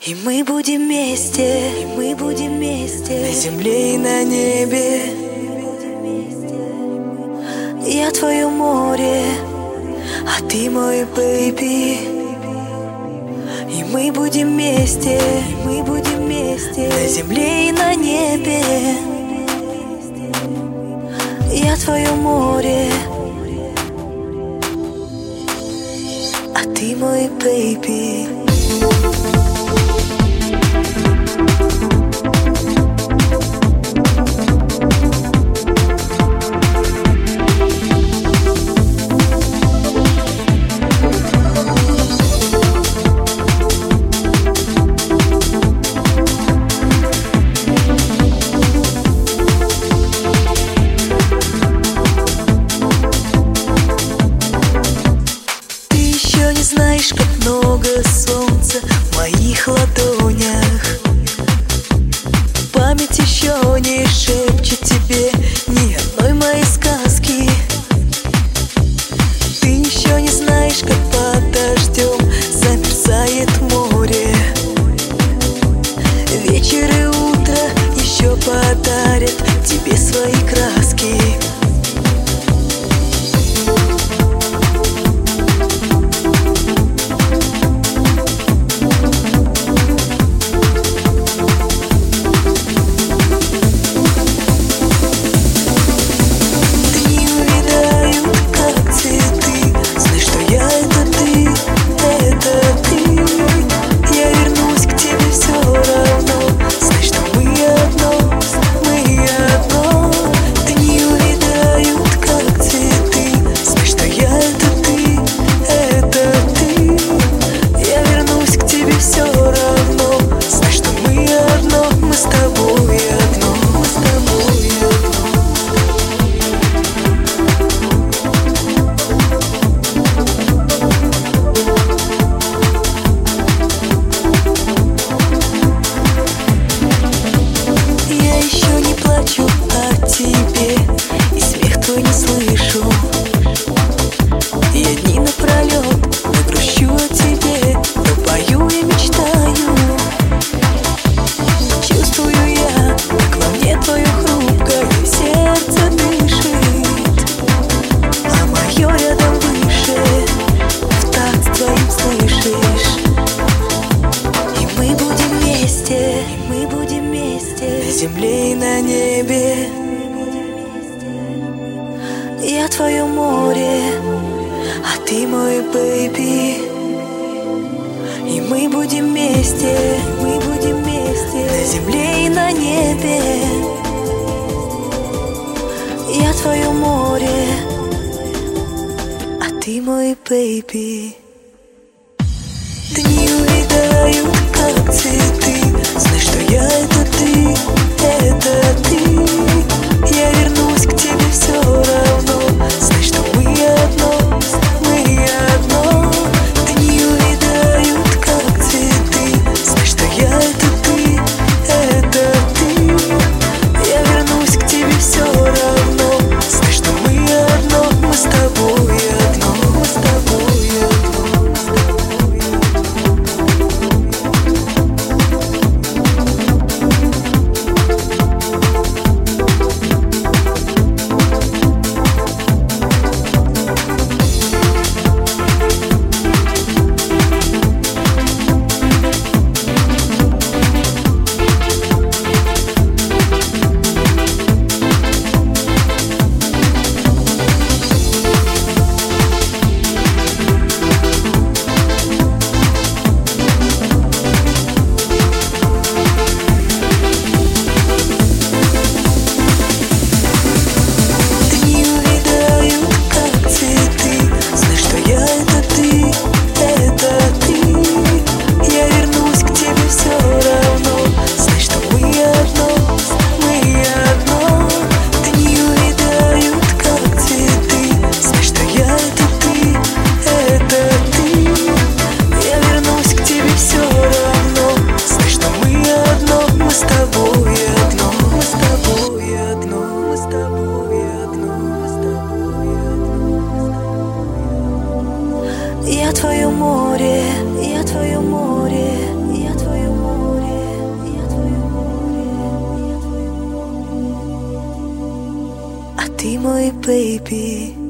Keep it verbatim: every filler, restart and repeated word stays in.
И мы будем вместе, и мы будем вместе, на земле и на небе. Я твое море, а ты мой бэйби. И мы будем вместе, и мы будем вместе, на земле и на небе. Я твое море, а ты мой бэйби. Знаешь, как много солнца в моих ладонях. Память еще не шепчет тебе ни одной моей сказки. Ты еще не знаешь, как под дождем замерзает море. Вечер и утро еще подарят тебе свои краски. Тебе и смех твой не слышу. Я дни напролет не грущу о тебе, но пою и мечтаю. Чувствую я, как во мне твое хрупкое сердце дышит, а мое рядом выше, в такт твоим слышишь. И мы будем вместе, и мы будем вместе, на земле и на небе. Я твое море, а ты мой бэйби. И мы будем вместе, мы будем вместе, на земле и на небе. Я твое море, а ты мой бэйби. Дни улетают, как цветы. Знай, что я это ты, это ты. Я вернусь к тебе все равно. Знай, что мы одно, мы одно. Дни улетают, как цветы. Знай, что я это ты, это ты. Я вернусь к тебе все равно. Знай, что мы одно, мы с тобой одно, мы с тобой одно. ты мой бэйби.